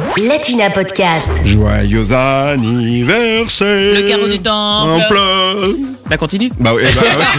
Latina Podcast. Joyeux anniversaire. Le carreau du temple. Bah continue. Bah oui.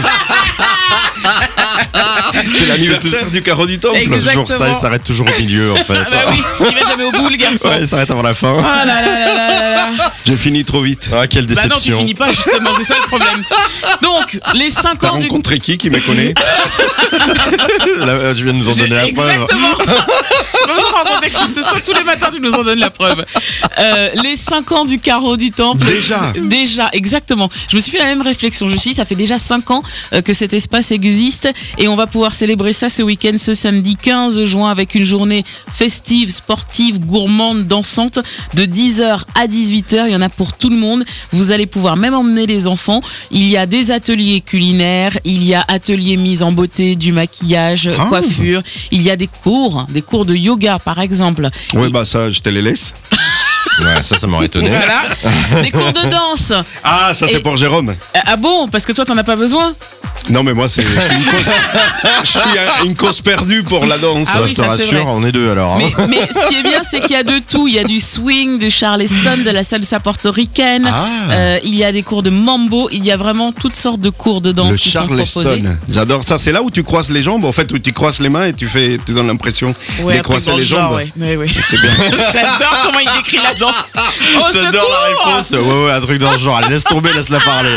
C'est l'anniversaire du carreau du temple. Exactement. C'est toujours ça, il s'arrête toujours au milieu en fait. Ah bah oui, il va jamais au bout le garçon. Ouais, il s'arrête avant la fin. Oh là là là là là. J'ai fini trop vite. Ah, quelle Bah non, tu déception. finis pas justement, c'est ça le problème. Donc, les 5 T'as ans du... rencontré qui me connaît? Là, tu viens de nous en donner la preuve. Exactement. Je peux vous raconter qui ce soit tous les matins, tu nous en donnes la preuve. Les 5 ans du carreau du temple. Déjà, exactement. Je me suis fait la même réflexion. Je me suis dit, ça fait déjà 5 ans que cet espace existe et on va pouvoir célébrer ça ce week-end, ce samedi 15 juin avec une journée festive, sportive, gourmande, dansante de 10h à 18h. Il y en a pour tout le monde. Vous allez pouvoir même emmener les enfants. Il y a des ateliers culinaires, il y a ateliers mise en beauté, du maquillage, coiffure. Il y a des cours de yoga par exemple. Ouais, bah ça, je te les laisse. Ouais, ça m'aurait étonné. Voilà. Des cours de danse. Ah, ça c'est pour Jérôme. Ah bon? Parce que toi, t'en as pas besoin? Non, mais moi, je suis une cause perdue pour la danse. Ah oui, je te ça, c'est rassure, vrai. on est deux alors. Hein. Mais ce qui est bien, c'est qu'il y a de tout. Il y a du swing, du charleston, de la salsa portoricaine. Il y a des cours de mambo. Il y a vraiment toutes sortes de cours de danse Le qui sont proposés. charleston, j'adore ça. C'est là où tu croises les jambes, en fait, où tu croises les mains et tu donnes l'impression Ouais, de après, croiser dans les le genre, jambes. ouais. C'est bien. J'adore comment il décrit la danse. Oh, J'adore la secours! réponse. Ouais, un truc dans le genre. Allez, laisse tomber, laisse-la parler.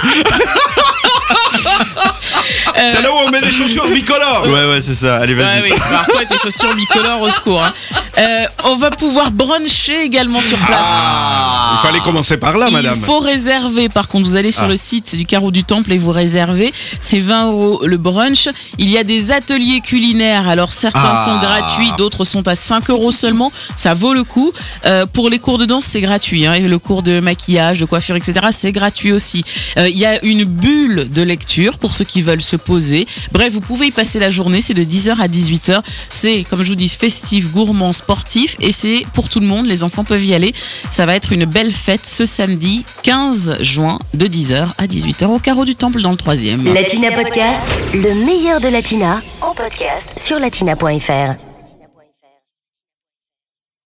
C'est là où on met des chaussures bicolores. Ouais, c'est ça. Allez, vas-y. Ouais, oui. Alors toi et tes chaussures bicolores, au secours. Hein. On va pouvoir bruncher également sur place. Il fallait commencer par là, madame. Il faut réserver. Par contre, vous allez sur le site du Carreau du Temple et vous réservez. C'est 20 € le brunch. Il y a des ateliers culinaires. Alors certains sont gratuits, d'autres sont à 5 € seulement. Ça vaut le coup. Pour les cours de danse, c'est gratuit. Hein. Et le cours de maquillage, de coiffure, etc., c'est gratuit aussi. Il y a une bulle de lecture pour ceux qui veulent se poser. Bref, vous pouvez y passer la journée. C'est de 10h à 18h. C'est, comme je vous dis, festif, gourmand, sportif. Et c'est pour tout le monde. Les enfants peuvent y aller. Ça va être une belle fête ce samedi 15 juin de 10h à 18h au Carreau du Temple dans le 3e. Latina Podcast, le meilleur de Latina en podcast sur latina.fr.